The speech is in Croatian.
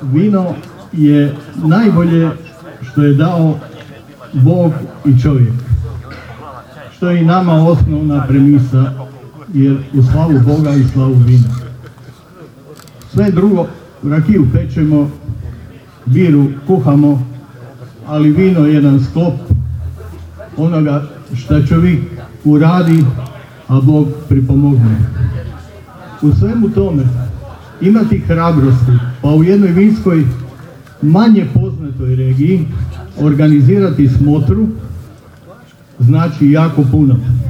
Vino je najbolje što je dao Bog i čovjek. Što je i nama osnovna premisa, jer u slavu Boga i slavu vina. Sve drugo, rakiju pečemo, biru kuhamo, ali vino je jedan sklop onoga što čovjek uradi, a Bog pripomogne. U svemu tome imati hrabrosti, pa u jednoj vinskoj manje poznatoj regiji organizirati smotru znači jako puno.